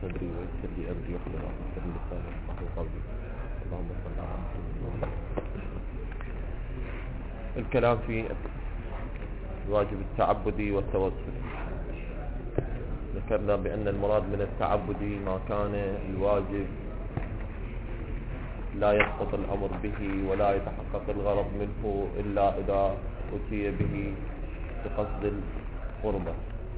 صدري ويسر لي أمري واحلل عقدة من لساني يفقهوا قولي. اللهم صل على محمد. الكلام في الواجب التعبدي والتوسلي. ذكرنا بأن المراد من التعبدي ما كان الواجب لا يسقط الأمر به ولا يتحقق الغرض منه إلا إذا أتي به بقصد القربة.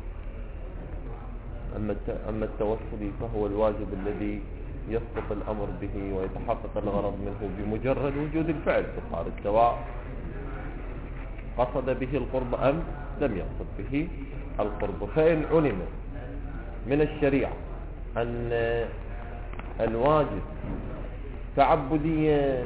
أما التوسلي فهو الواجب الذي يسقط الأمر به ويتحقق الغرض منه بمجرد وجود الفعل صار سواء قصد به القرب أم لم يقصد به القرب. فإن علم من الشريعة أن الواجب تعبديا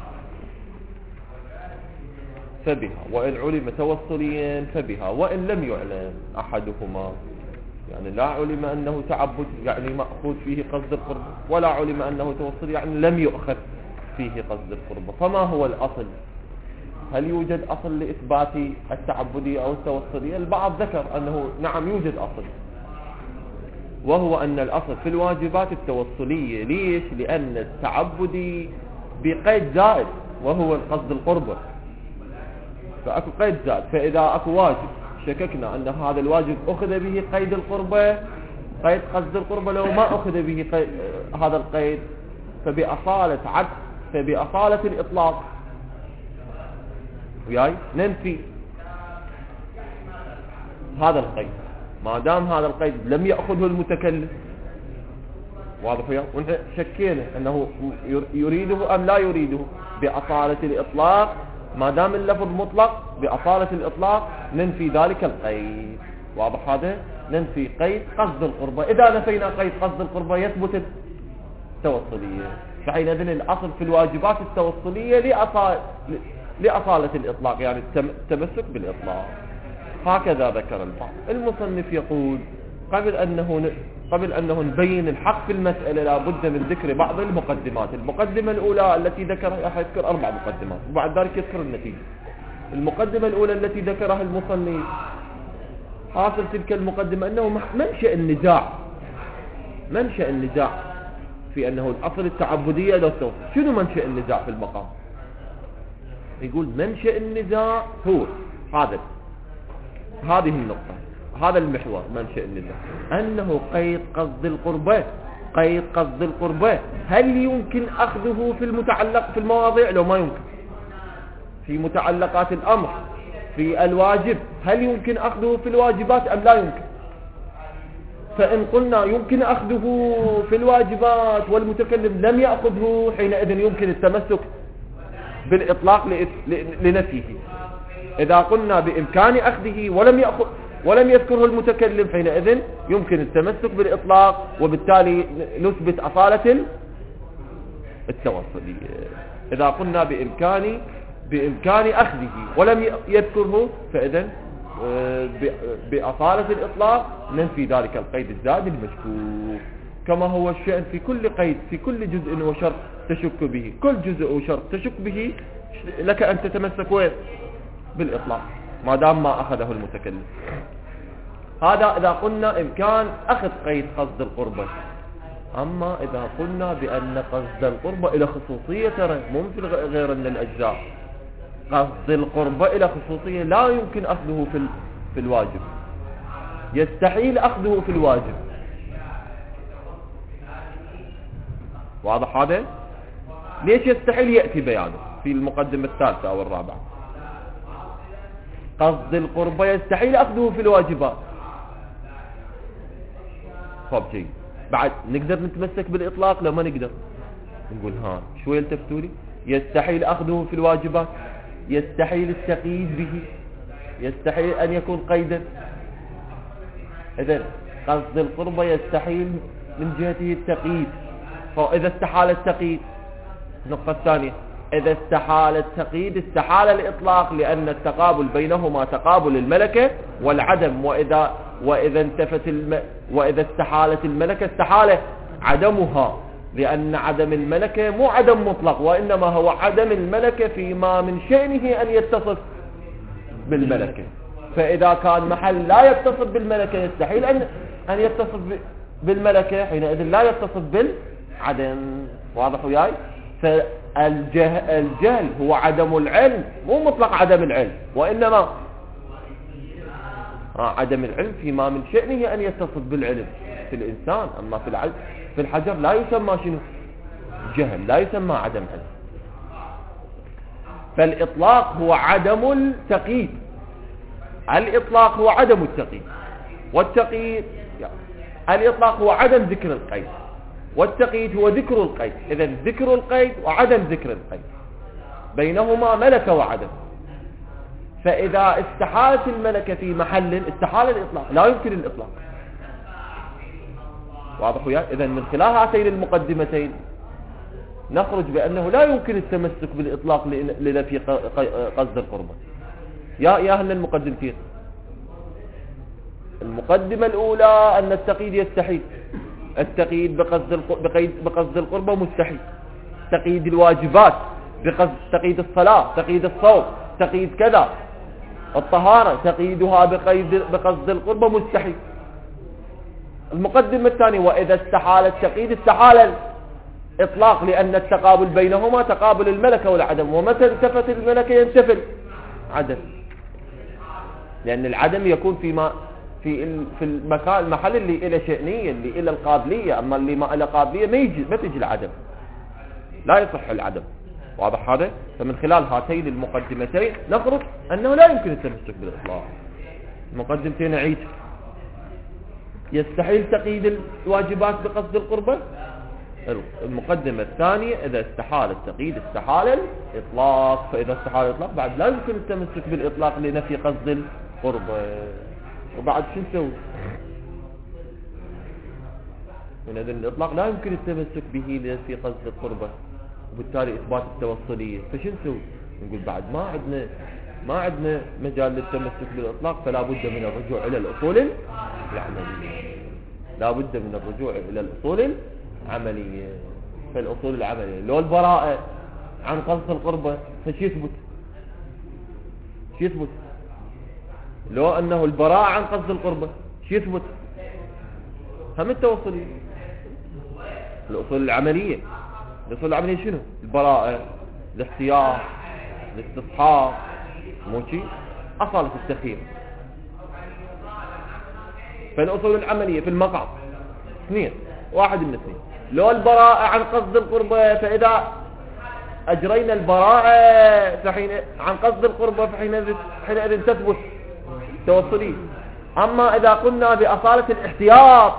فبها، وإن علم توسليا فبها، وإن لم يعلم أحدهما، يعني لا علم أنه تعبد يعني مأخوذ فيه قصد القرب، ولا علم أنه توسل يعني لم يؤخذ فيه قصد القرب، فما هو الأصل؟ هل يوجد أصل لإثبات التعبدية أو التوسلية؟ البعض ذكر أنه نعم يوجد أصل، وهو أن الأصل في الواجبات التوسلية. ليش؟ لأن التعبدي بقيد زائد وهو القصد القربة، فأكو قيد زائد. فإذا أكو واجب شككنا أن هذا الواجب أخذ به قيد القربة، قيد قصد القربة، لو ما أخذ به هذا القيد فبأصالة الإطلاق وياي ننفي هذا القيد ما دام هذا القيد لم يأخذه المتكلم. واضح وياي؟ ونحن شكينا أنه يريده أم لا يريده بأصالة الإطلاق. ما دام اللفظ مطلق بأصالة الإطلاق ننفي ذلك القيد. واضح هذا؟ ننفي قيد قصد القربة. إذا نفينا قيد قصد القربة يثبت التوصلية. فحينئذ الأصل في الواجبات التوصلية لأصالة الإطلاق، يعني التمسك بالإطلاق. هكذا ذكر البعض. المصنف يقول قبل أنه نبين الحق في المسألة لا بد من ذكر بعض المقدمات. المقدمة الأولى التي ذكرها يذكر 4 مقدمات، وبعد ذلك يذكر النتيجة. المقدمة الأولى التي ذكرها المصنف حاصل تلك المقدمة أنه منشأ النزاع في أنه الأصل التعبدية لا توصل. شنو منشأ النزاع في المقام؟ يقول منشأ النزاع هو هذه النقطة، هذا المحور. منشأ النزاع أنه قيد قصد القربة هل يمكن أخذه في المواضيع لو ما يمكن؟ في متعلقات الأمر، في الواجب، هل يمكن أخذه في الواجبات أم لا يمكن؟ فإن قلنا يمكن أخذه في الواجبات والمتكلم لم يأخذه، حينئذ يمكن التمسك بالإطلاق لنفيه. إذا قلنا بإمكان أخذه ولم يذكره المتكلم، حينئذ يمكن التمسك بالإطلاق، وبالتالي نثبت أصالة التوصلية. إذا قلنا بإمكان أخذه ولم يذكره، فإذن بأصالة الإطلاق ننفي ذلك القيد الزائد المشكوك، كما هو الشأن في كل قيد، في كل جزء وشرط تشك به. كل جزء وشرط تشك به لك أن تتمسك بالإطلاق ما دام ما أخذه المتكلم. هذا إذا قلنا إمكان أخذ قيد قصد القربة. أما إذا قلنا بأن قصد القربة إلى خصوصية، ترى مو مثل غير من الأجزاء، قصد القربة إلى خصوصية لا يمكن أخذه في الواجب، يستحيل أخذه في الواجب. واضح هذا؟ ليش يستحيل؟ يأتي بيانه في المقدمة الثالثة أو الرابعة. قصد القربة يستحيل أخذه في الواجبات. طب جيد، بعد نقدر نتمسك بالإطلاق؟ لو ما نقدر نقول شوي التفتوا لي. يستحيل أخذه في الواجبات، يستحيل التقييد به، يستحيل أن يكون قيدا. إذن قصد القربة يستحيل من جهته التقييد. فإذا استحال التقييد، النقطة الثانية، إذا استحال التقييد استحال الإطلاق، لأن التقابل بينهما تقابل الملكة والعدم. وإذا استحالت الملكة استحال عدمها، لأن عدم الملكة مو عدم مطلق، وإنما هو عدم الملكة فيما من شأنه أن يتصف بالملكة. فإذا كان محل لا يتصف بالملكة يستحيل أن يتصف بالملكة حينئذ لا يتصف بالعدم. واضح وياي؟ فالجهل هو عدم العلم، مو مطلق عدم العلم، وإنما عدم العلم فيما من شأنه أن يتصف بالعلم في الإنسان. أما في الحجر لا يسمى شنو؟ جهل، لا يسمى عدم علم. فالإطلاق هو عدم التقييد، الإطلاق هو عدم التقييد، والتقييد الإطلاق هو عدم ذكر القيد، والتقييد هو ذكر القيد. إذا ذكر القيد وعدم ذكر القيد بينهما ملكة وعدم. فإذا استحالت الملكة في محل استحال الإطلاق، لا يمكن الإطلاق. واضح وياك؟ إذا من خلال هاتين المقدمتين نخرج بأنه لا يمكن التمسك بالإطلاق لنفي قصد القربة. يا أهل المقدمتين، المقدمة الأولى أن التقييد يستحيل، التقييد بقصد القربة مستحيل، تقييد الواجبات تقييد الصلاة، تقييد الصوم، تقييد كذا، الطهارة تقييدها بقصد القربة مستحيل. المقدمة الثانية وإذا استحال التقييد استحال الإطلاق، لأن التقابل بينهما تقابل الملكة والعدم، ومتى انتفت الملكة ينتفي العدم، لأن العدم يكون في المحل اللي إلى شأنية، اللي إلى القابلية. أما اللي ما إلى قابلية ما تجي العدم، لا يصح العدم. واضح هذا؟ فمن خلال هاتين المقدمتين نخرج أنه لا يمكن التمسك بالإطلاق. المقدمتين عيد: يستحيل تقييد الواجبات بقصد القربة. المقدمة الثانية: إذا استحال التقييد استحال الإطلاق. فإذا استحال الإطلاق بعد لا يمكن التمسك بالإطلاق لنفي قصد القربة. وبعد شو نسوي؟ من هذا الإطلاق لا يمكن التمسك به لنفي قصد القربة، وبالتالي إثبات التوصلية. فشو نسوي؟ نقول بعد ما عندنا مجال للتمسك بالإطلاق، فلا بد من الرجوع إلى الأصول العملية. لا بد من الرجوع إلى الأصول العملية. فالأصول العملية لو البراءة عن قصد القربة فشي يثبت؟ لو أنه البراءة عن قصد القربة شي يثبت؟ هم التوصلية. الأصول العملية شنو؟ البراءة، الاحتياط، الاستصحاب، مو شيء أصالة التخيير. فالأصول العملية في المقعد اثنين، واحد من اثنين: لو البراءة عن قصد القربة فإذا أجرينا البراءة عن قصد القربة فحينئذ تثبت توصلي. أما إذا قلنا بأصالة الاحتياط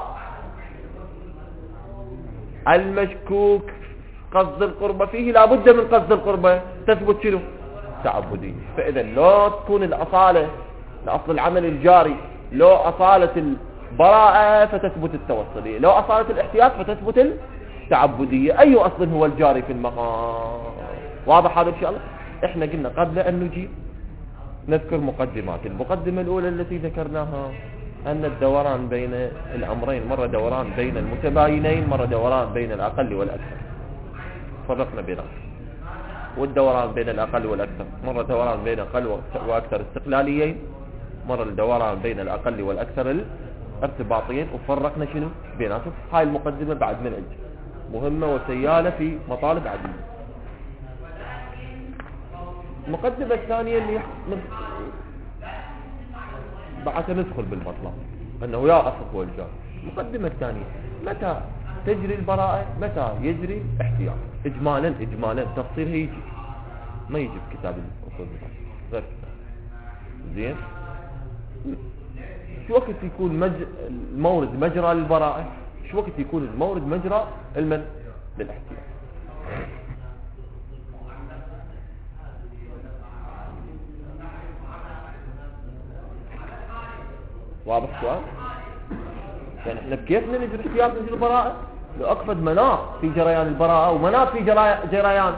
المشكوك قصد القربة فيه لا بد من قصد القربة، تثبت شنو؟ تعبدية. فإذا لو تكون الأصالة لأصل العمل الجاري، لو أصالة البراءة فتثبت التوصلية، لو أصالة الاحتياط فتثبت التعبدية. أي أصل هو الجاري في المقام؟ واضح هذا إن شاء الله؟ إحنا قلنا قبل أن نجيب نذكر مقدمات. المقدمة الأولى التي ذكرناها أن الدوران بين الأمرين مرة دوران بين المتباينين، مرة دوران بين الأقل والأكثر. فرقنا بينهم. والدوران بين الأقل والأكثر مرة دوران بين أقل وأكثر استقلاليين، مرة الدوران بين الأقل والأكثر الارتباطيين، وفرقنا شنو بيناتهم. هاي المقدمة بعد منهج مهمة وسيالة في مطالب عديدة. المقدمة الثانية اللي بعد ندخل بالمطلب أنه يا أصل هو الجار. المقدمة الثانية: متى تجري البراءة، متى يجري الاحتياط. إجمالا تفصيل هيجي ما يجي في كتاب الأصول غير كتاب. زين، شو وقت يكون المورد مجرى للبراءة، شو وقت يكون المورد مجرى للاحتياط. واضح السؤال؟ يعني احنا بكيف نجري الاحتياط نجري البراءة؟ لو أكفد مناط في جريان البراءة ومناط في جريان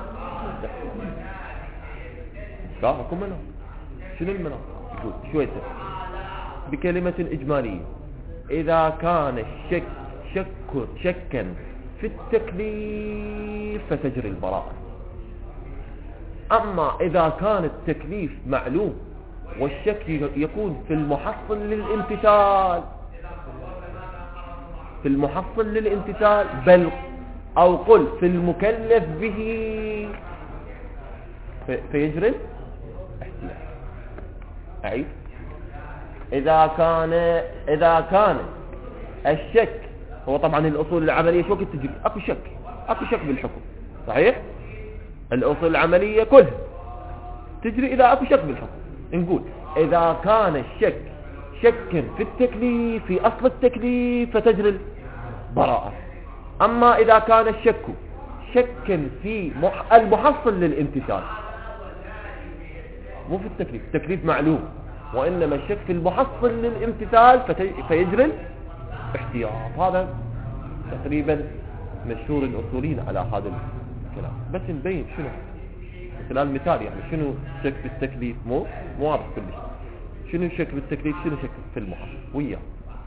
اكو مناط. شنو المناط؟ يقول شوية بكلمة إجمالية: إذا كان الشك شكا في التكليف فتجري البراءة. أما إذا كان التكليف معلوم والشك يكون في المحصل للامتثال في المحصل للامتثال، بل أو قل في المكلف به فيجري الاحتياط. أعيد: إذا كان الشك، هو طبعا الأصول العملية شو وقت تجري؟ أكو شك بالحكم، صحيح؟ الأصول العملية كلها تجري إذا أكو شك بالحكم. نقول إذا كان الشك شك في التكليف، في أصل التكليف، فتجري البراءة. أما إذا كان الشك شك في المحصل للامتثال، مو في التكليف، التكليف معلوم، وإنما الشك في المحصل للامتثال فيجري الاحتياط. هذا تقريبا مشهور الأصولين على هذا الكلام. بس نبين شنو مثل المثال، يعني شنو شك في التكليف، مو واضح كل شيء. شنو شك بالتكليف، شنو شك في المحصل وياه.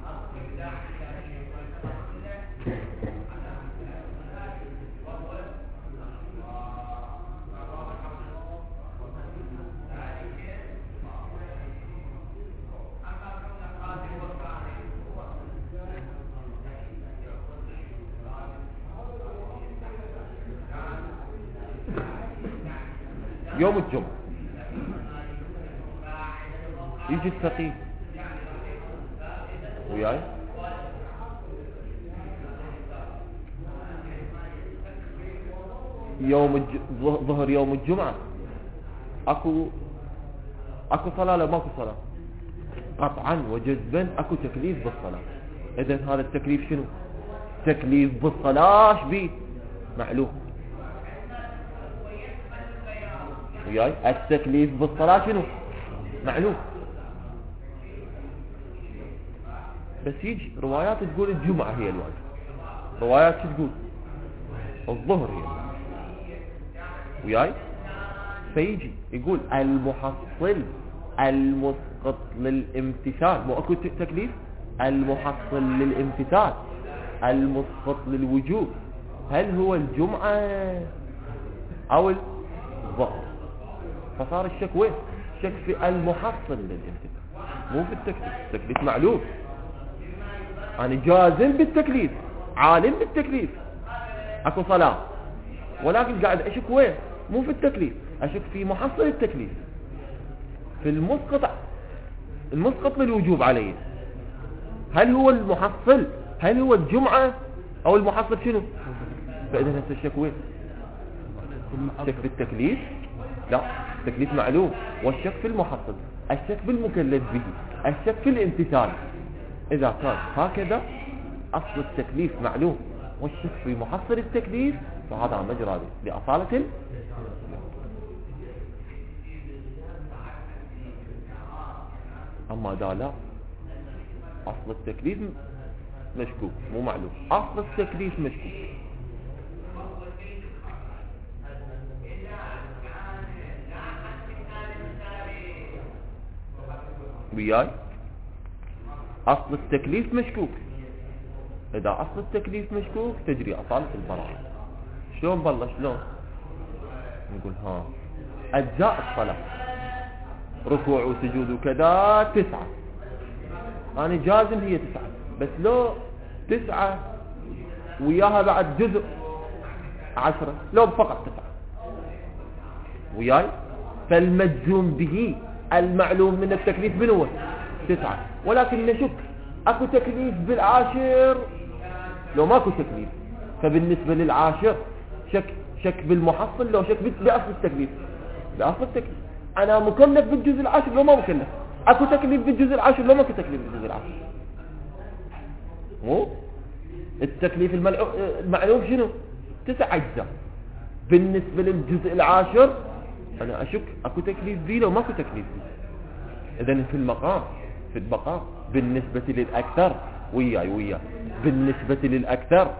يوم الجمعة يجي الفقيه وياي، ظهر يوم الجمعة اكو صلاة لا ماكو صلاة؟ قطعا وجزبا اكو تكليف بالصلاة. اذن هذا التكليف شنو؟ تكليف بالصلاة بيه معلوم وياي. التكليف بالصلاة شنو؟ معلوم. بس يجي روايات تقول الجمعة هي الواجب، روايات تقول الظهر هي الواجب وياي. فيجي يقول المحصل المسقط للامتثال، مو اكو تكليف، المحصل للامتثال المسقط للوجوب، هل هو الجمعة او الظهر؟ فصار الشك وين؟ الشك في المحصل للامتثال، مو في التكليف. التكليف معلوم، أنا جازم بالتكليف، عالم بالتكليف، اكو صلاة، ولكن قاعد اشك وين؟ مو في التكليف، اشك في محصل التكليف، في المسقط للوجوب عليه. هل هو المحصل، هل هو الجمعة او المحصل شنو؟ فاذا هسه الشك وين؟ الشك في التكليف؟ لا، التكليف معلوم، والشك في المحصل، الشك بالمكلف به، الشك في الامتثال. إذا كان هكذا أصل التكليف معلوم والشك في محصل التكليف، فهذا مجرى لأصالة. أما دا لا، أصل التكليف مشكوك مو معلوم، أصل التكليف مشكوك وياي. أصل التكليف مشكوك، إذا أصل التكليف مشكوك تجري أصالة البراءة. شلون بالله شلون؟ نقول أجزاء الصلاة ركوع وسجود وكذا 9، أنا جازم هي 9، بس لو 9 وياها بعد جزء 10، لو فقط 9 وياي. فالمجزوم به المعلوم من التكليف من هو 9، ولكن نشك اكو تكليف بالعاشر لو ماكو تكليف. فبالنسبة للعاشر شك بالمحصل، لو شك بأصل التكليف، بأصل التكليف. انا مكلف بالجزء العاشر لو ما مكلف، اكو تكليف بالجزء العاشر لو ماكو تكليف بالجزء العاشر. مو التكليف المعلوم شنو؟ 9 أجزاء. بالنسبة للجزء العاشر انا اشك اكو تكليف بيه لو ماكو تكليف بيه. اذن في المقام بالنسبة للأكثر وياي بالنسبة للأكثر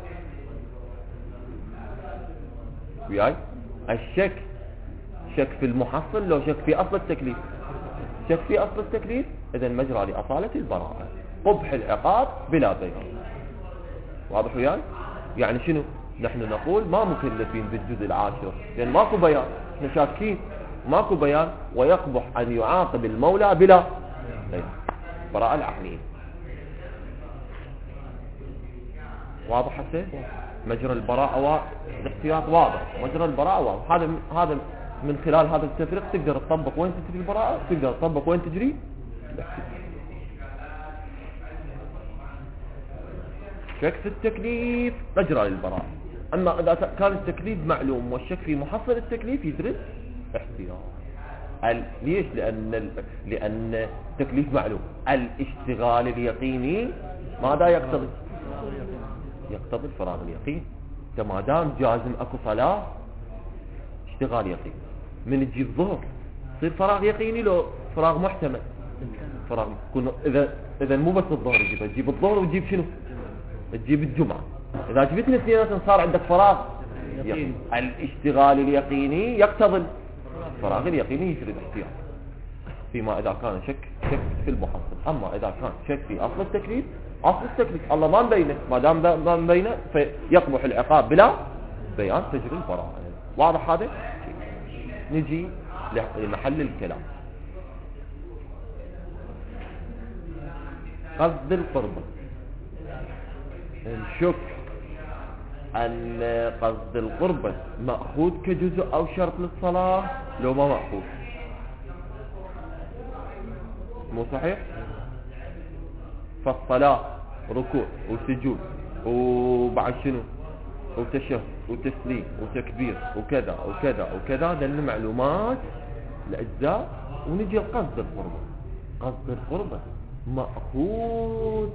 وياي الشك شك في المحصل لو شك في أصل التكليف، شك في أصل التكليف، إذن مجرى لأصالة البراءة، قبح العقاب بلا بيان. واضح وياي؟ يعني شنو؟ نحن نقول ما مكلفين بالجزء العاشر لأن ماكو بيان، احنا شاكين ماكو بيان، ويقبح أن يعاقب المولى بلا بيان. براءة العقلية. واضح حسين؟ مجرى البراءة الاحتياط واضح، مجرى البراءة واضح. هذا من خلال هذا التفريق تقدر تطبق وين تجري البراءة، تقدر تطبق وين تجري الاحتياط. شك في التكليف مجرى للبراءة. أما إذا كان التكليف معلوم والشك في محصل التكليف يدرس احتياط. ليش؟ لأن التكليف معلوم. الاشتغال اليقيني ماذا يقتضي؟ يقتضي الفراغ اليقين. ما دام جازم اكو صلاة اشتغال يقين، من تجيب ظهر تصير فراغ يقيني لو فراغ محتمل؟ فراغ. اذا مو بس الظهر تجيب الظهر وتجيب شنو؟ تجيب الجمعة. اذا جبتني اثنين صار عندك فراغ يقين. الاشتغال اليقيني يقتضي الفراغ اليقيني يجري الاحتياط فيما اذا كان شك في المحصل. اما اذا كان شك في اصل التكليف، اصل التكليف الله ما مبينه، ما دام ما مبينه فيقبح العقاب بلا بيان تجري البراءة. واضح هذا؟ نجي لمحل الكلام. قصد القربة، نشك أن قصد القربة مأخوذ كجزء أو شرط للصلاة لو ما مأخوذ. مو صحيح؟ فالصلاة ركوع وسجود وبعد شنو وتشهد وتسليم وتكبير وكذا وكذا وكذا، ذا المعلومات الأجزاء. ونجي لقصد القربة. قصد القربة مأخوذ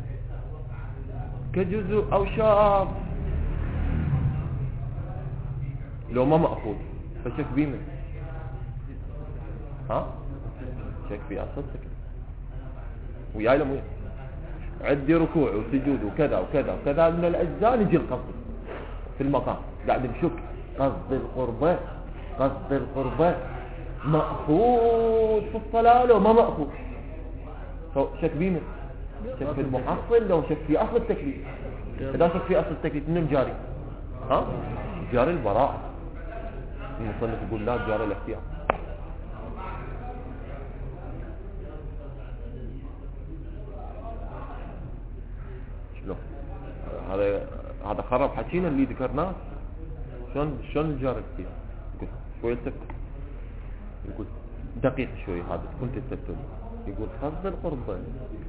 كجزء أو شرط لو ما مأخوذ فشك بيمن. ها؟ شك في أصل التكليف وياي لم عندي ركوع وسجود وكذا وكذا وكذا من الأجزاء. نجي القصد في المقام قاعد نشك قصد القربة. قصد القربة مأخوذ في الصلاة لو ما مأخوذ شك بيمن. شك في المحصل لو شك في أصل التكليف. إذا شك في أصل التكليف من جاري؟ ها؟ جاري البراءة. المصنف يقول لا جاري الاحتياط. شلون هذا خرب حكينا اللي ذكرناه. شلون الجار الاحتياط؟ يقول شوي التفت، يقول دقيق شوي هذا كنت تتفتون. يقول قصد القربة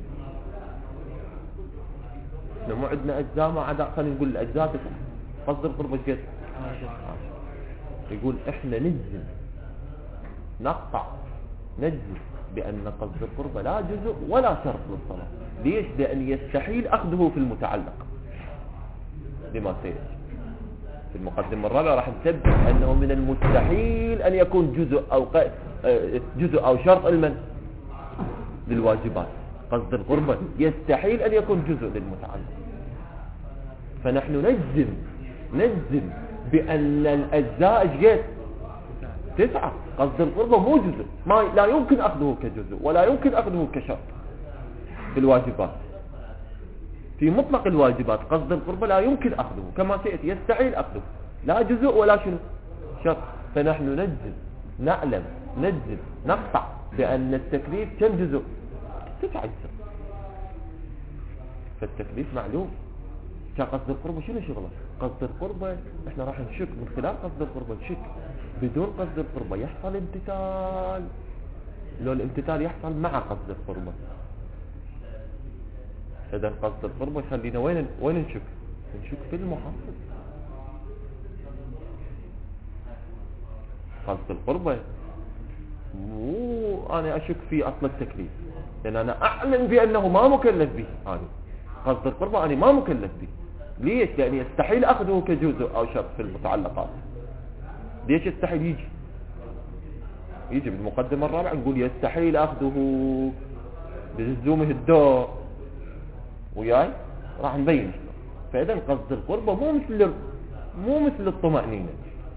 مو عندنا أجزاء ما عدا خلينا نقول الأجزاء تسعة. قصد القربة قد يقول احنا نجزم نقطع نجزم بأن قصد القربة لا جزء ولا شرط للصلاة. ليش؟ لأن يستحيل أخذه في المتعلق لما سيأتي في المقدمة الرابعة. راح نثبت أنه من المستحيل أن يكون جزء أو شرط للواجبات. قصد القربة يستحيل أن يكون جزء للمتعلق. فنحن نجزم بأن الأجزاء جيت 9. قصد القربة مو جزء، لا يمكن أخذه كجزء ولا يمكن أخذه كشرط في الواجبات. في مطلق الواجبات قصد القربة لا يمكن أخذه كما سيأتي، يستحيل أخذه لا جزء ولا شنو شرط. فنحن نجزم نقطع بأن التكليف كم جزء؟ 9 أجزاء. فالتكليف معلوم. قصد القربة شنو شغله؟ قصد القربة احنا راح نشك من خلال قصد القربة. نشك بدون قصد القربة يحصل امتثال لو الامتثال يحصل مع قصد القربة. اذا قصد القربة يخلينا وين نشك في المحصل. قصد القربة مو انا اشك في اصل التكليف لان انا اعلم بانه ما مكلف به. قصد القربة انا ما مكلف به. ليش؟ لأن يستحيل أخذه كجزء أو شرط في المتعلقات. ليش يستحيل؟ يجي بالمقدمة الرابعة نقول يستحيل أخذه بلزومه الدور وياي راح نبين. فإذا قصد القربة مو مثل الطمأنينة.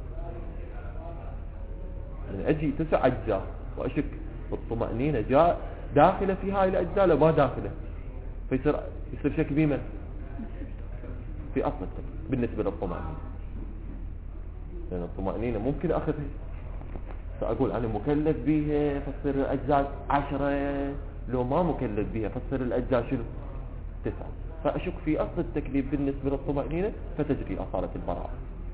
من أجي 9 أجزاء وأشك الطمأنينة جاء داخلة في هاي الأجزاء لا ما داخلة، فيصير شك بيمن في أصل التكليف بالنسبة للطمأنينة. لأن الطمأنينة ممكن أخذها فأقول أنا مكلف بها فتصير الأجزاء 10، لو ما مكلف بها فتصير الأجزاء شنو 9. فأشك في أصل التكليف بالنسبة للطمأنينة فتجري أصالة البراءة.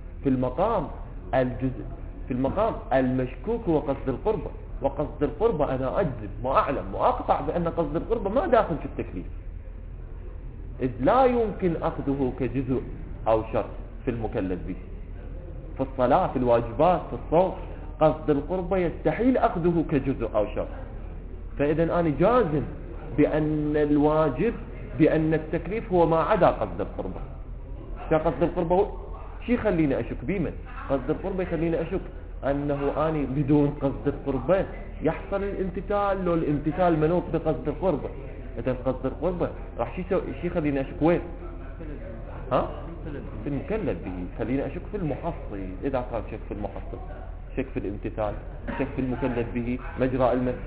في المقام المشكوك هو قصد القربة، وقصد القربة أنا أجزم وأعلم وأقطع بأن قصد القربة ما داخل في التكليف، إذ لا يمكن أخذه كجزء أو شرط في المكلف به. في الصلاة، في الواجبات، في الصوم، قصد القربة يستحيل أخذه كجزء أو شرط. فإذا أنا جازم بأن الواجب، بأن التكليف هو ما عدا قصد القربة. قصد القربة شي يخليني أشك بيمن؟ قصد القربة يخليني أشك أنه أنا بدون قصد القربة يحصل الامتثال، لو الامتثال منوط بقصد القربة. إذا قصد القربة راح شي يخليني أشك وين؟ ها؟ في المكلف به. خليني أشك في المحصل. إذا كان شك في المحصل، شك في الامتثال، شك في المكلف به، مجرى المثل.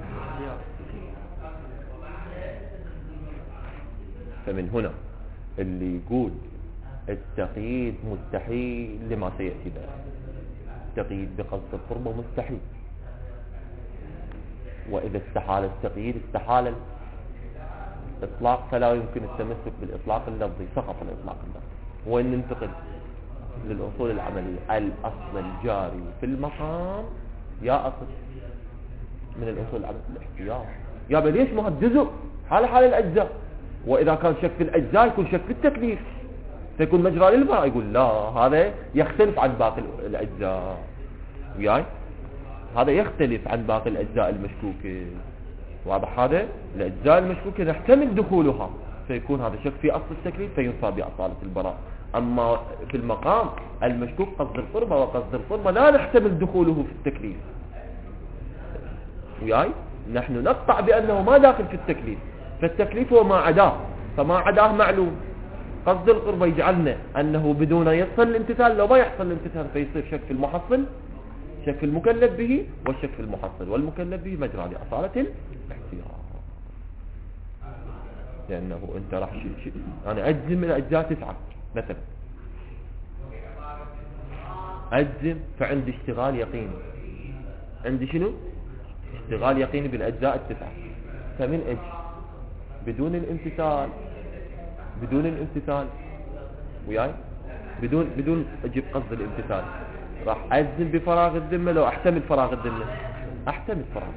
فمن هنا اللي يقول التقييد مستحيل لما سيأتي ذلك. التقييد بقصد القربة مستحيل، وإذا استحال التقييد استحال الإطلاق، فلا يمكن التمسك بالإطلاق اللفظي، سقط الإطلاق اللفظي. وإن ننتقل للأصول العملية، الأصل الجاري في المقام يا أصل من الأصول العملية الاحتياط. يا بل ليش ما هو جزء حال الأجزاء، وإذا كان شك في الأجزاء يكون شك في التكليف، فيكون مجرى للبراءة. يقول لا، هذا يختلف عن باقي الأجزاء. وياي هذا يختلف عن باقي الأجزاء المشكوكة. واضح؟ هذا الأجزاء المشكوكة نحتمل دخولها، فيكون هذا شك في أصل التكليف فينفى بأصالة البراءة. أما في المقام المشكوك قصد القربة، وقصد القربة لا نحتمل دخوله في التكليف. وياي نحن نقطع بأنه ما داخل في التكليف، فالتكليف هو ما عداه، فما عداه معلوم. قصد القربة يجعلنا أنه بدون يحصل الامتثال، لو ما يحصل الامتثال فيصير شك في المحصل، شك في المكلف به، والشك في المحصل والمكلف به مجرى لأصالة الاحتياط. لأنه أنت راح أنا أجزم من الأجزاء 9 مثلا، أجزم فعندي اشتغال يقيني. عندي شنو؟ اشتغال يقيني بالأجزاء 9. فمن أجل بدون الامتثال وياي بدون أجيب قصد الامتثال، راح أجزم بفراغ الذمة. لو أحتمل فراغ الذمة، أحتمل فراغ،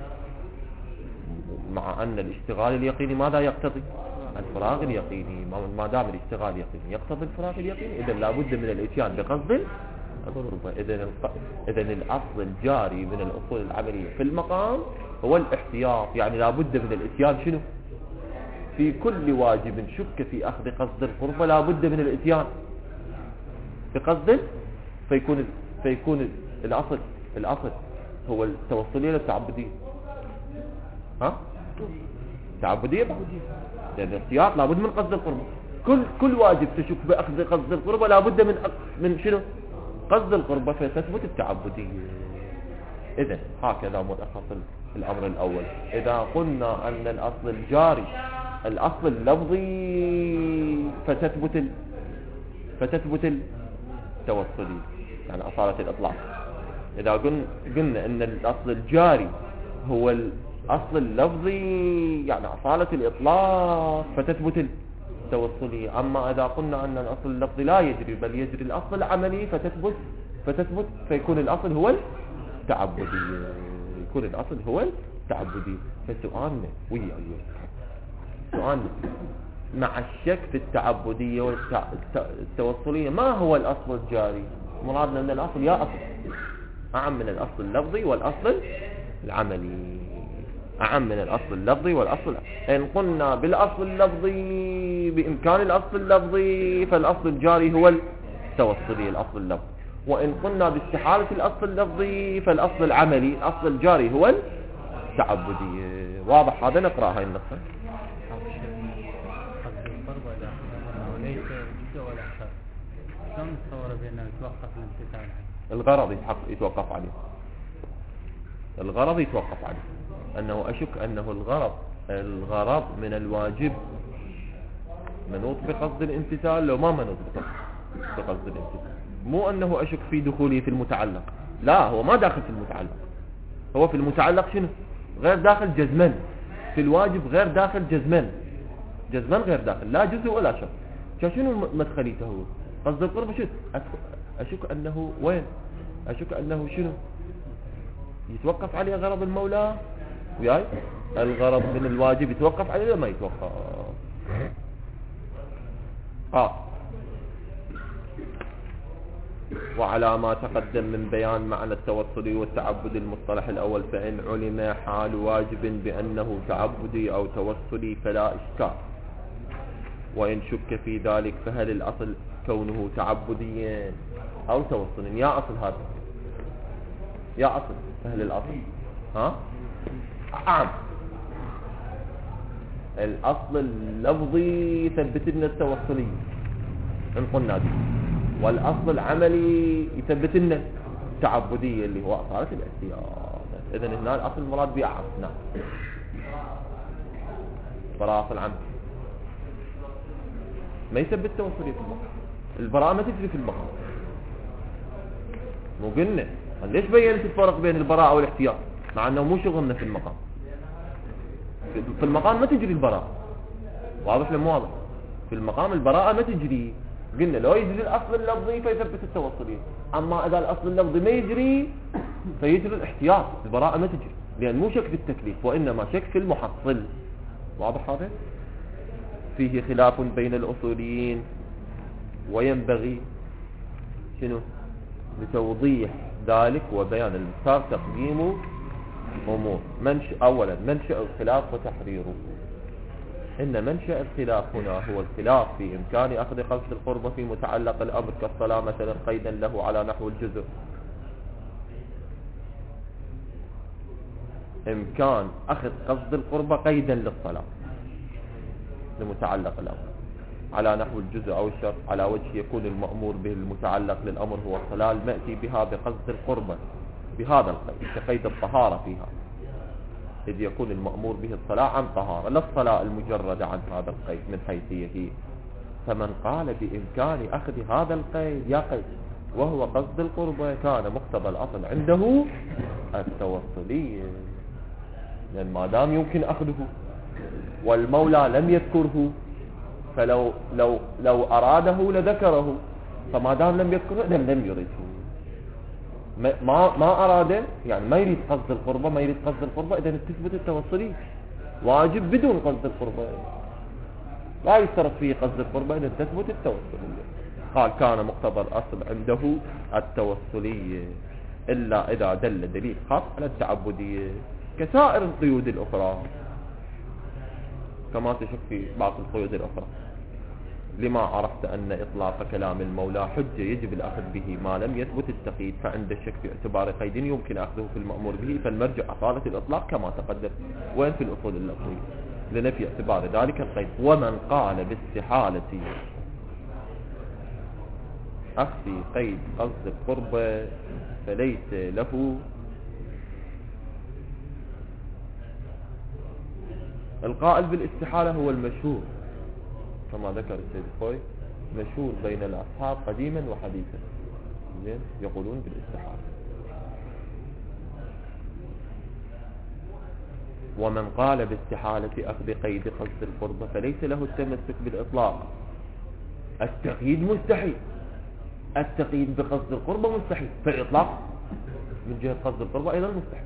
مع أن الاشتغال اليقيني ماذا يقتضي؟ الفراغ اليقيني. ما دام الاشتغال يقيني يقتضي الفراغ اليقيني، إذن لابد من الاتيان بقصد القربة. إذن الأصل الجاري من الأصول العملية في المقام هو الاحتياط. يعني لابد من الاتيان شنو؟ في كل واجب شك في أخذ قصد القربة لابد من الاتيان بقصد، فيكون الأصل هو التوصلية للتعبدية. ها؟ تعبدية، لأن الاحتياط لابد من قصد القربة. كل واجب تشك بأخذ قصد القربة لابد من شنو؟ قصد القربة، فتثبت التعبدية. إذن هكذا ملخص الأمر الأول. إذا قلنا أن الأصل الجاري الأصل اللفظي فتثبت التوصلي، يعني أصالة الإطلاق. إذا قلنا أن الأصل الجاري هو الأصل اللفظي يعني أصالة الإطلاق فتثبت التوصلي. أما إذا قلنا أن الأصل اللفظي لا يجري بل يجري الأصل العملي فتثبت فيكون الأصل هو التعبدي. يكون الأصل هو التعبدي. فسؤالنا سؤالنا مع الشك في التعبدية والتوصلية، ما هو الأصل الجاري؟ مرادنا من الأصل يا أصل أعم من الأصل اللفظي والأصل العملي. أعم من الأصل اللفظي والأصل. إن قلنا بالأصل اللفظي بإمكان الأصل اللفظي فالأصل الجاري هو التوصلي الأصل اللفظي. وإن قلنا باستحالة الأصل اللفظي فالأصل العملي الأصل الجاري هو التعبدي. واضح هذا؟ نقرأ هاي النقطة. الغرض يتوقف عليه. الغرض يتوقف عليه. أنه أشك أنه الغرض من الواجب منوط بقصد الامتثال لو ما منوط بقصد الامتثال. مو أنه أشك في دخوله في المتعلق، لا، هو ما داخل في المتعلق. هو في المتعلق شنو؟ غير داخل جزما. في الواجب غير داخل جزما. جزما غير داخل، لا جزء ولا شرط. شنو مدخليته هو؟ قصد القرب شو؟ أشك أنه وين؟ أشك أنه شنو؟ يتوقف عليه غرض المولى وياي؟ الغرض من الواجب يتوقف عليه ما يتوقف. وعلى ما تقدم من بيان معنى التوصلي والتعبدي المصطلح الأول، فإن علم حال واجب بأنه تعبدي أو توصلي فلا إشكال، وإن شك في ذلك فهل الأصل كونه تعبديا أو توصليا؟ يا أصل هذا، يا أصل فهل الأصل الأصل اللفظي يثبت لنا التوصلية إن قلنا دي، والأصل العملي يثبت لنا التعبدية اللي هو أصالة الاحتياط. إذن هنا الأصل المراد بها عصنا براءة العمل ما يثبت التوصلية في المقام، البراءة ما تجري في المقام. مو قلنا ليش بينت الفرق بين البراءة والاحتياط مع أنه مو شغلنا في المقام؟ في المقام ما تجري البراءة، واضح لم واضح؟ في المقام البراءة ما تجري، قلنا لو يجري الأصل اللفظي فيثبت التوصلية، أما إذا الأصل اللفظي ما يجري فيجري الاحتياط، البراءة ما تجري، لأن مو شك في التكليف وإنما شك في المحصل. واضح هذا؟ فيه خلاف بين الأصوليين، وينبغي شنو لتوضيح ذلك وبيان المختار تقديم أمور. أولا منشأ الخلاف وتحريره. إن منشأ الخلاف هنا هو الخلاف في إمكان أخذ قصد القربة في متعلق الأمر كالصلاة مثلا قيدا له على نحو الجزء. إمكان أخذ قصد القربة قيدا للصلاة لمتعلق الأمر على نحو الجزء أو الشرط على وجه يكون المأمور به المتعلق للأمر هو الصلاة المأتي بها بقصد القربة بهذا القيد كقيد الطهارة فيها، إذ يكون المأمور به الصلاة عن طهارة لا الصلاة المجردة عن هذا القيد من حيثيته. فمن قال بإمكان أخذ هذا القيد يا قيد وهو قصد القربة كان مقتضى الأصل عنده التوصلية، لأن ما دام يمكن أخذه والمولى لم يذكره فلو لو أراده لذكره، فما دام لم يذكره لم يرده. ما أراده يعني ما يريد قصد القربة، ما يريد قصد القربة، إذن تثبت التوصلية واجب بدون قصد القربة، لا يشترط فيه قصد القربة إذن تثبت التوصلية. قال كان مقتضى الأصل عنده التوصلية إلا إذا دل دليل خاص على التعبدية كسائر القيود الأخرى، كما تشك في بعض القيود الأخرى. لما عرفت أن إطلاق كلام المولى حجة يجب الأخذ به ما لم يثبت التقييد، فعند الشك في اعتبار قيد يمكن أخذه في المأمور به فالمرجع أصالة الإطلاق كما تقدم. وين في الأصول اللفظية لنفي اعتبار ذلك القيد. ومن قال باستحالة أخذ قيد قصد القربة فليس له القائل بالاستحالة هو المشهور كما ذكر السيد الخوي، مشهور بين الأصحاب قديما وحديثا، يقولون بالاستحالة. ومن قال باستحالة أخذ قيد قصد القربة فليس له التمسك بالإطلاق. التقييد مستحيل، التقييد بقصد القربة مستحيل، فالإطلاق من جهة قصد القربة أيضا مستحيل.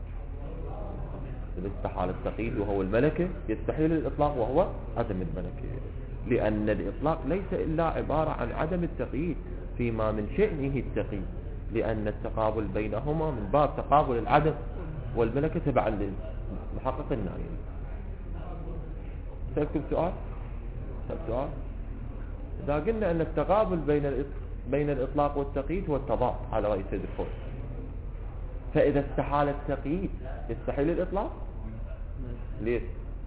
الاستحالة التقييد وهو الملكة، يستحيل الإطلاق وهو عدم الملكة، لأن الإطلاق ليس إلا عبارة عن عدم التقييد فيما من شأنه التقييد، لأن التقابل بينهما من باب تقابل العدم والملكة تبعا للمحقق النائم. سألكم سؤال؟ إذا قلنا أن التقابل بين الإطلاق والتقييد هو التضاد على رأي سيد الخوي، فإذا استحال التقييد يستحيل الإطلاق؟ ليش؟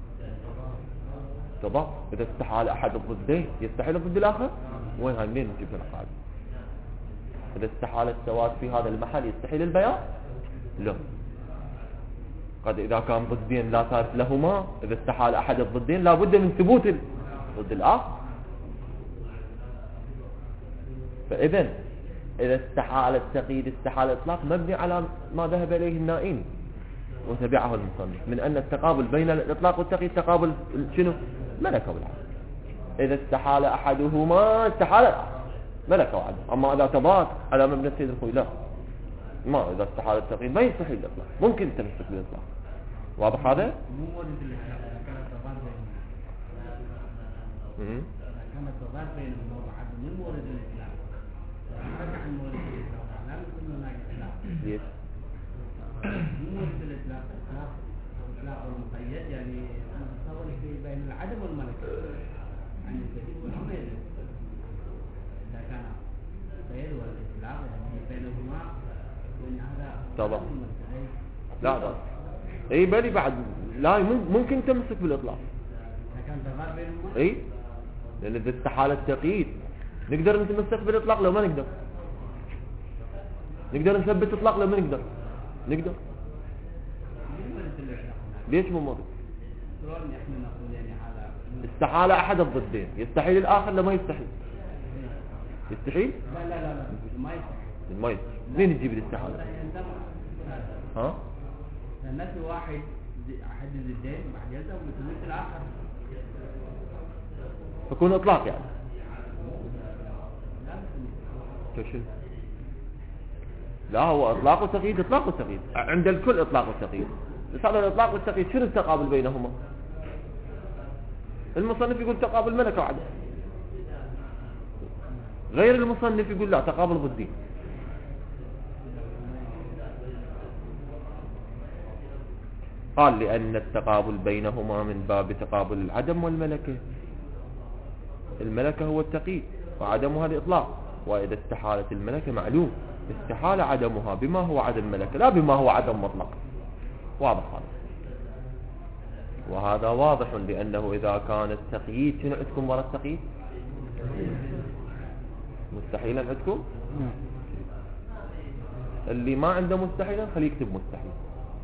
تضاد. إذا استحال أحد الضدين يستحيل الضد الآخر؟ وين هاي منين نجيب لنا قاعدة؟ إذا استحال السواد في هذا المحل يستحيل البيان؟ لا. قد إذا كان ضدين لا ثالث لهما، إذا استحال أحد الضدين لا بد من ثبوت الضد الآخر. فإذن إذا استحال التقييد استحال الإطلاق مبني على ما ذهب إليه النائين وتبعه المصنف من أن التقابل بين الإطلاق والتقييد تقابل شنو؟ ملكه العدم. إذا استحال أحدهما استحال الآخر، ملكه العدم. أما إذا تضاد على مبنى السيد الخوي لا، ما إذا استحال التقييد ما يستحيل الإطلاق، ممكن التمسك بالإطلاق. واضح هذا؟ كان التضاد بين الموضوعات من مورد الإطلاق رجع عن مورد الإطلاق لا نقول هناك إطلاق من مورد الإطلاق إطلاق المقيد يعني متصور في بين العدم والملكة عن الجديد والعميد. إذا كان القيد والإطلاق يعني بينهما يعني هذا طبعا لا اي بلي بعد لا ممكن تمسك بالإطلاق. إذا كان تضاد بينهما اي لأن إذا استحال التقييد نقدر نتمسك بالإطلاق لو ما نقدر، نقدر نثبت إطلاق لو ما نقدر. ليش مو مرض؟ استحال أحد الضدين يستحيل الآخر لما يستحيل. يستحيل؟ لا ما يستحيل. مين يجيب الاستحالة؟ ها؟ النفي واحد أحد الضدين بعد يلزم ويثبت الآخر فكون إطلاق يعني. لا هو إطلاق وتقييد، إطلاق وتقييد عند الكل، إطلاق وتقييد. بس هذا الإطلاق والتقييد شنو التقابل بينهما؟ المصنف يقول تقابل ملكة وعدم، غير المصنف يقول لا تقابل ضدي. قال لأن التقابل بينهما من باب تقابل العدم والملكة. الملكة هو التقييد وعدمها الإطلاق، وإذا استحالت الملكة معلوم استحال عدمها بما هو عدم ملكة لا بما هو عدم مطلق. واضح هذا؟ وهذا واضح لأنه إذا كان التقييد شنو عندكم وراء التقييد؟ مستحيلا عندكم؟ اللي ما عنده مستحيلا خليه يكتب مستحيل.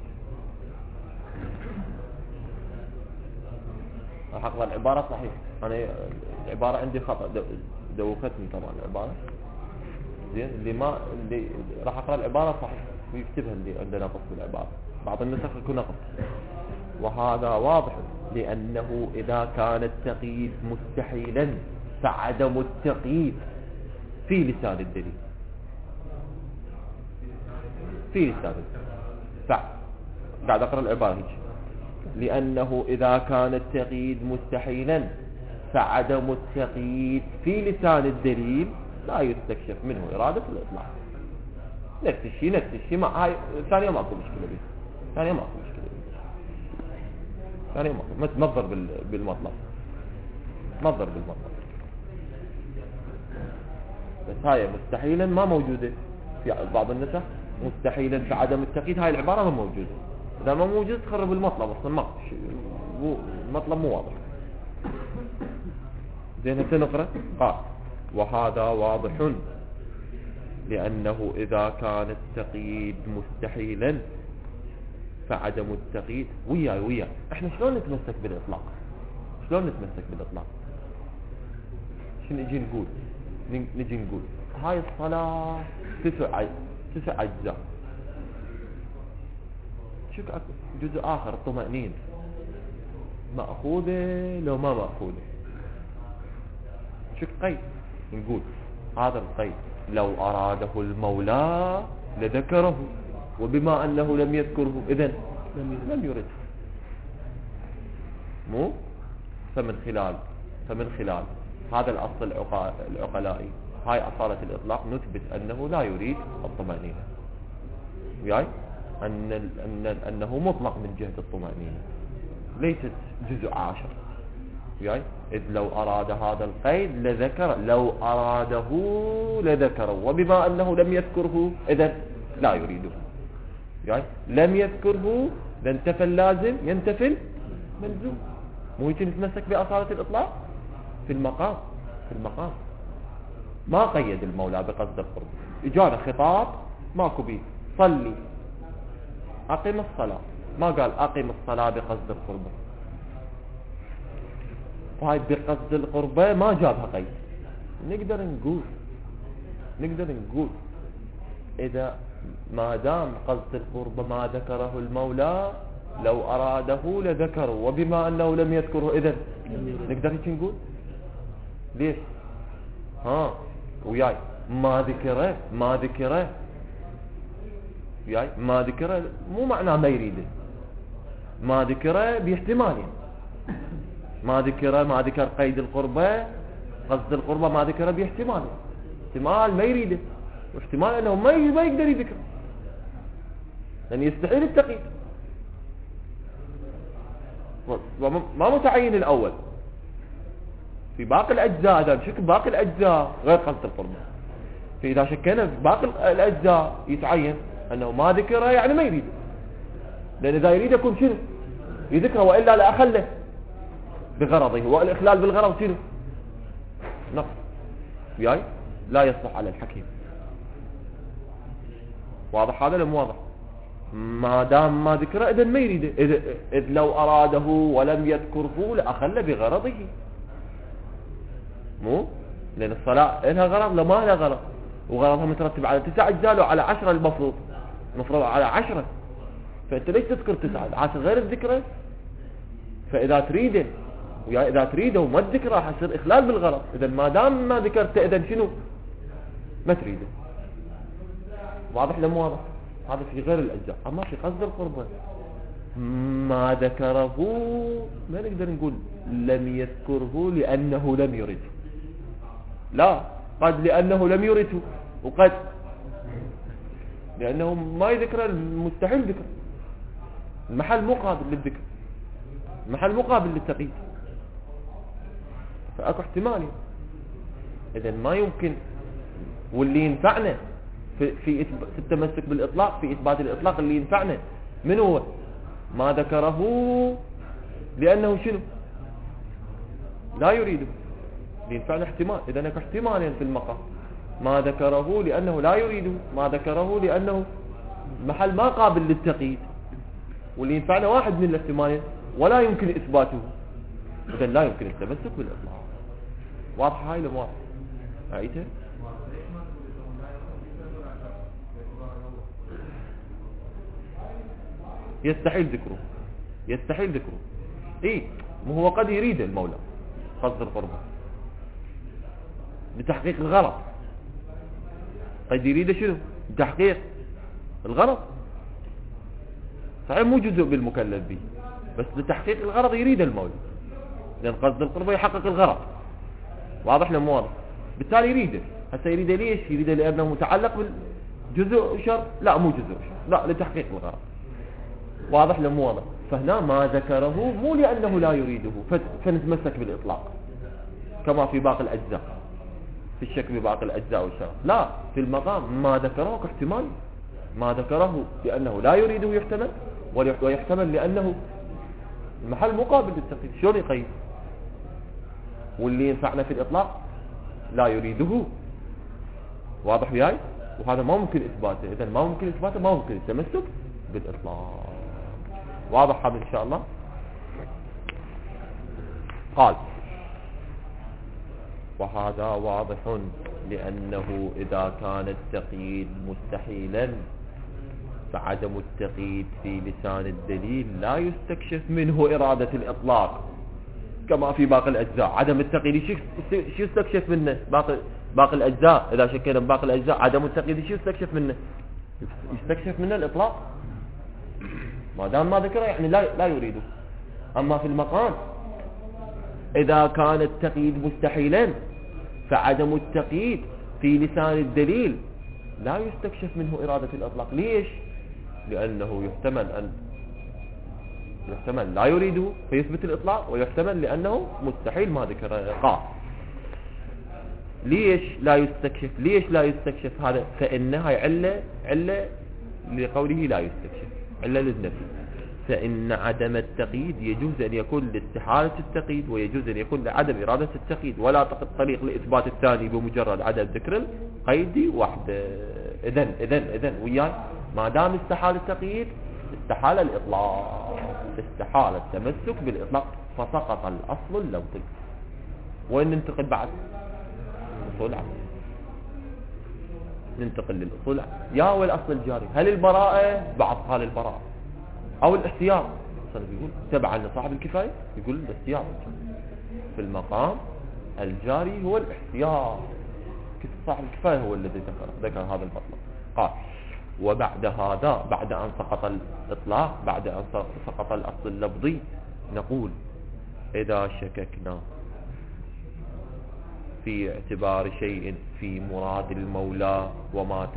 راح اقرا العباره صحيح، انا العباره عندي خطا دوختني طبعا العباره زين. اللي راح اقرا العباره صحيح ويكتبها اللي عنده نقص بالعباره، بعض النسخ يكون نقص. وهذا واضح لانه اذا كان التقييد مستحيلا فعدم التقييد في لسان الدليل، في لسان الدليل. قاعد اقرا العباره هيك. لأنه إذا كان التقييد مستحيلا فعدم التقييد في لسان الدليل لا يستكشف منه إرادة الإطلاق. نفس الشيء هاي ثانية ماكو مشكلة به، ثانية ماكو نظر بالمطلب، بس هاي مستحيلا ما موجودة في بعض النسخ. مستحيلا فعدم التقييد هاي العبارة ما موجودة. إذا ما موجود تخرب المطلب أصلا، ما المطلب مو واضح. زين هسه نقرأ. قال وهذا واضح لأنه إذا كان التقييد مستحيلا فعدم التقييد وياي احنا شلون نتمسك بالإطلاق؟ شنو نجي نقول هاي الصلاة 9 أجزاء. شوف جزء آخر الطمأنينة مأخوذة لو ما مأخوذة. شوف قيد نقول هذا القيد لو أراده المولى لذكره، وبما أنه لم يذكره إذن لم يرد. مو فمن خلال هذا الأصل العقلائي هاي أصالة الإطلاق نثبت أنه لا يريد الطمأنينة، وياي أنه مطلق من جهة الطمأنينة ليست جزء 10. وياي إذ لو أراد هذا القيد لو أراده لذكره، وبما أنه لم يذكره إذن لا يريده. وياي لم يذكره لانتفى اللازم ينتفي الملزوم. مو يمكن نتمسك بأصالة الإطلاق في المقام ما قيد المولى بقصد القرب. إجانا خطاب ماكو بيه صلي أقم الصلاة، ما قال أقم الصلاة بقصد القربة. وهاي بقصد القربة ما جابها قيد. نقدر نقول إذا ما دام قصد القربة ما ذكره المولى لو أراده لذكره، وبما أنه لم يذكره إذن نقدر هيك نقول. ليش؟ وياي ما ذكره وياي ما ذكره مو معناه ما يريده، ما ذكره باحتمالين. ما ذكر قيد القربة، قصد القربة ما ذكره باحتمالين. احتمال ما يريده، واحتمال انه ما يقدر يذكره، لان يستحيل التقييد. ما متعين الاول. في باقي الاجزاء اذا نشك باقي الاجزاء غير قصد القربة، فاذا شكينا في باقي الاجزاء يتعين انه ما ذكره يعني ما يريده، لان اذا يريد يكون شنو يذكره، والا لا اخله بغرضه، والاخلال بالغرض شنو نقص وياي لا يصلح على الحكيم. واضح هذا لم واضح؟ ما دام ما ذكره اذا ما يريده، اذ لو اراده ولم يذكره لاخل بغرضه. مو لان الصلاة لها غرض؟ لا ما لها غرض، وغرضها مترتب على 9 اجزاء وعلى 10 المفروض على 10. فانت ليش تذكر 9 عشان غير الذكره؟ فاذا تريده ويا اذا تريده وما تذكره راح يصير اخلال بالغرض. اذا ما دام ما ذكرته اذا شنو ما تريده. واضح ولا مو واضح؟ هذا في غير الاجزاء. اما في قصد القربة ما ذكره ما نقدر نقول لم يذكره لانه لم يرده، لا، قد لانه لم يرده، وقد لانه ما يذكره المستحيل ذكر، المحل مقابل للذكر، المحل مقابل للتقييد، فاكو احتمالي. اذا ما يمكن. واللي ينفعنا في التمسك بالاطلاق، في اثبات الاطلاق اللي ينفعنا من هو؟ ما ذكره لانه شنو لا يريده. اللي ينفعنا احتمال. اذا هناك احتمالين في المقام، ما ذكره لانه لا يريده، ما ذكره لانه محل ما قابل للتقييد. واللي ينفعنا واحد من الاحتمالين ولا يمكن اثباته، اذا لا يمكن التمسك بالاطلاق. واضحه هاي ولا مو واضحه؟ رايتها؟ يستحيل ذكره. مو هو قد يريد المولى قصد القربة لتحقيق الغرض، قد يريد شنو تحقيق الغرض، صحيح مو جزء بالمكلف به، بس لتحقيق الغرض يريد المولى، لأن قصد القربة يحقق الغرض. واضح ولا مو واضح؟ بالتالي يريده. هسه يريده ليش؟ يريده لأنه متعلق بالجزء شر؟ لا مو جزء شر، لا لتحقيق الغرض. واضح ولا مو واضح؟ فهنا ما ذكره مو لأنه لا يريده فنتمسك بالإطلاق كما في باقي الأجزاء، في الشك بباقي الأجزاء والشرط، لا، في المقام ما ذكره كاحتمال. ما ذكره لأنه لا يريده يحتمل، ويحتمل لأنه المحل مقابل للتقييد. شلون يقيد؟ واللي ينفعنا في الإطلاق لا يريده. واضح وياي؟ وهذا ما ممكن إثباته. إذا ما ممكن إثباته ما ممكن التمسك بالإطلاق. واضح هذا إن شاء الله؟ قال وهذا واضح لأنه إذا كان التقييد مستحيلا فعدم التقييد في لسان الدليل لا يستكشف منه إرادة الإطلاق كما في باقي الأجزاء. عدم التقييد شو يستكشف منه؟ باقي الأجزاء إذا شكينا بباقي الأجزاء عدم التقييد شو يستكشف منه؟ يستكشف منه الإطلاق، ما دام ما ذكره يعني لا يريده. أما في المقام إذا كان التقييد مستحيلا فعدم التقييد في لسان الدليل لا يستكشف منه إرادة الإطلاق. ليش؟ لأنه يحتمل لا يريده فيثبت الإطلاق، ويحتمل لأنه مستحيل ما ذكره قال. ليش لا يستكشف هذا؟ فإنها علة لقوله لا يستكشف، علة للنفي. فإن عدم التقييد يجوز أن يكون لاستحالة التقييد، ويجوز أن يكون لعدم إرادة التقييد، ولا طريق لإثبات الثاني بمجرد عدم ذكر القيد وحده. إذن وياي ما دام استحال التقييد استحال الإطلاق، استحال التمسك بالإطلاق، فسقط الأصل اللوطي. وين ننتقل بعد؟ أصول عام. ننتقل للأصول عام. يا والأصل الجاري، هل البراءة بعض حال البراءة أو الاحتياط؟ صار يقول تبعا لصاحب الكفاية، يقول الاحتياط. في المقام الجاري هو الاحتياط. صاحب الكفاية هو الذي ذكر هذا المطلب. قال وبعد هذا، بعد أن سقط الإطلاق، بعد أن سقط الأصل اللفظي، نقول إذا شككنا في اعتبار شيء في مراد المولى وما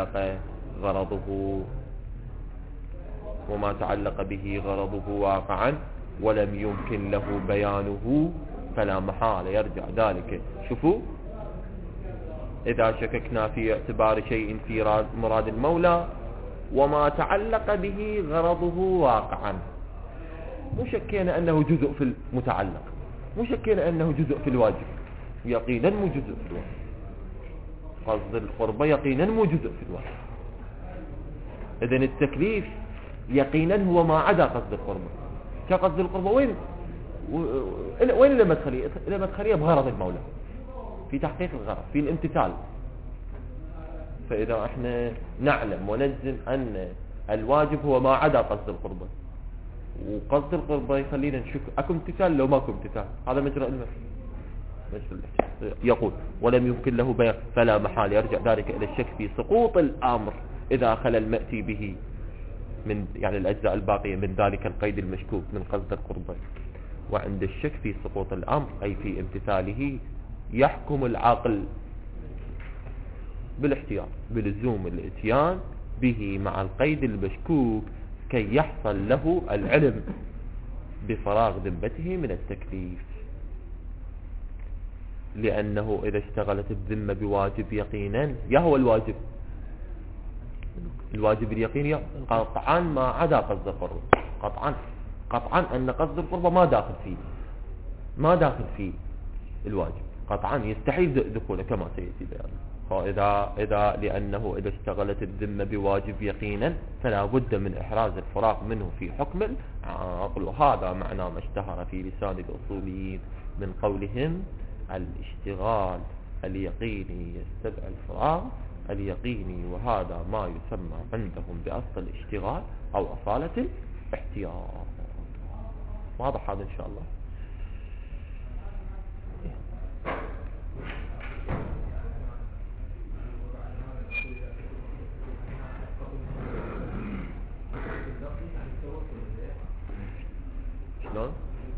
تعلق به غرضه واقعا ولم يمكن له بيانه فلا محالة يرجع ذلك. شوفوا، إذا شككنا في اعتبار شيء في مراد المولى وما تعلق به غرضه واقعا، مو شكينا أنه جزء في المتعلق، مو شكينا أنه جزء في الواجب، يقينا مو جزء في الواجب. قصد القربة يقينا مو جزء في الواجب. إذن التكليف يقينا هو ما عدا قصد القربة. كقصد القربة وين المدخلية بغرض المولى، في تحقيق الغرض، في الامتثال. فإذا احنا نعلم ونجزم أن الواجب هو ما عدا قصد القربة، وقصد القربة يخلينا نشك أكو امتثال لو ماكو امتثال، هذا مجرى المثل. يقول ولم يمكن له بيان فلا محال يرجع ذلك إلى الشك في سقوط الأمر إذا خلا المأتي به من يعني الأجزاء الباقية من ذلك القيد المشكوك من قصد القربة. وعند الشك في سقوط الأمر أي في امتثاله يحكم العقل بالاحتياط بلزوم الاتيان به مع القيد المشكوك كي يحصل له العلم بفراغ ذمته من التكليف. لأنه إذا اشتغلت الذمة بواجب يقينا يهو الواجب اليقيني قطعا ما عدا قصد القربة، قطعا أن قصد القربة ما داخل فيه الواجب، قطعا يستحيل دخوله كما سيأتي بيانه. فإذا لأنه إذا اشتغلت الذمة بواجب يقينا فلا بد من إحراز الفراغ منه في حكم العقل. وهذا معنى ما اشتهر في لسان الأصوليين من قولهم الاشتغال اليقيني يستدعي الفراغ اليقيني، وهذا ما يسمى عندهم بأصل الاشتغال أو أصالة الاحتياط. واضح هذا إن شاء الله؟ شلون؟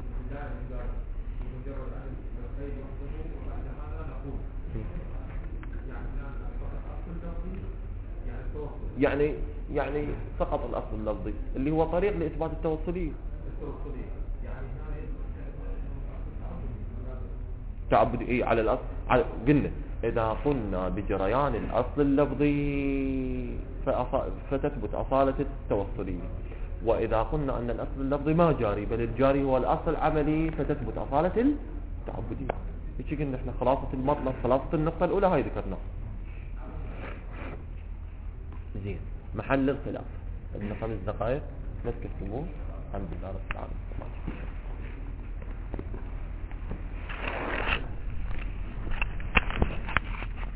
يعني سقط الأصل اللفظي اللي هو طريق لإثبات التوصلية. تعبد على الأصل قلنا إذا قلنا بجريان الأصل اللفظي فتثبت أصالة التوصلية، وإذا قلنا أن الأصل اللفظي ما جاري بل الجاري هو الأصل العملي فتثبت أصالة التعبدية. إيش قلنا إحنا؟ خلاصة المطلب، خلاصة النقطة الأولى هاي ذكرناها. زين، محل الخلاف. عندنا 5 دقائق نسكت الأمور. الحمد لله رب العالمين.